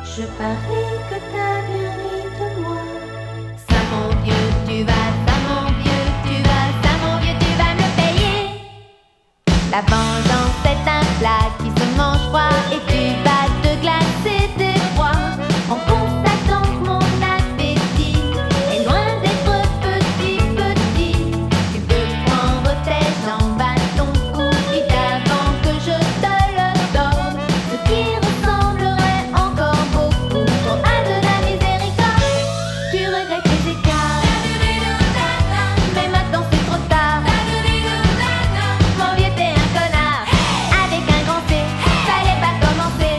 Je parie que t'as bien ri de moi. Ça mon vieux, tu vas, ça mon vieux, tu vas, ça mon vieux, tu vas me payer. La vengeance est un plat qui se mange froid et tu vas te glacer d'effroi en constatant que mon appétit est loin d'être petit, petit. Tu peux prendre tes jambes à ton cou vite avant que je te le donne, ce qui ressemblerait encore beaucoup trop à de la miséricorde. Tu regrettes tes écarts, mais maintenant c'est trop tard. Mon vieux, t'es un connard avec un grand C, fallait pas commencer.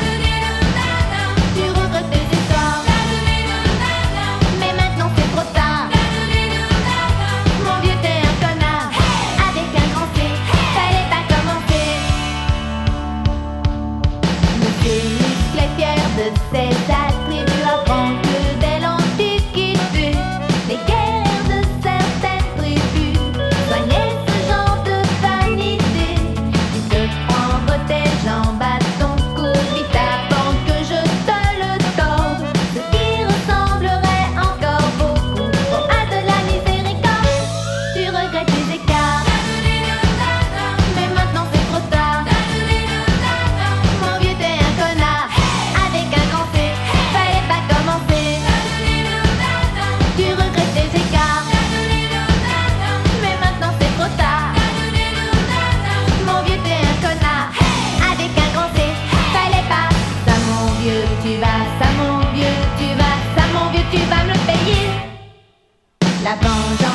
Tu regrettes tes histoires, mais maintenant c'est trop tard. Mon vieux, t'es un connard avec un grand C, fallait pas commencer. Monsieur Muscle est fier de ses attributs, apprend que dès l'Antiquité les guerres de certaines tribus soignaient ce genre de vanité. Tu peux prendre tes jambes à ton cou vite avant que je te le torde, ce qui ressemblerait encore beaucoup trop à de la miséricorde. Tu regrettes tes écarts, mais maintenant c'est trop tard. Mon vieux, t'es un connard avec un grand C, fallait pas commencer. Tu regrettes tes écarts, mais maintenant c'est trop tard. Mon vieux, t'es un connard avec un grand C, fallait pas. Ça mon vieux, tu vas, ça mon vieux, tu vas, ça mon vieux, tu vas me le payer. La vengeance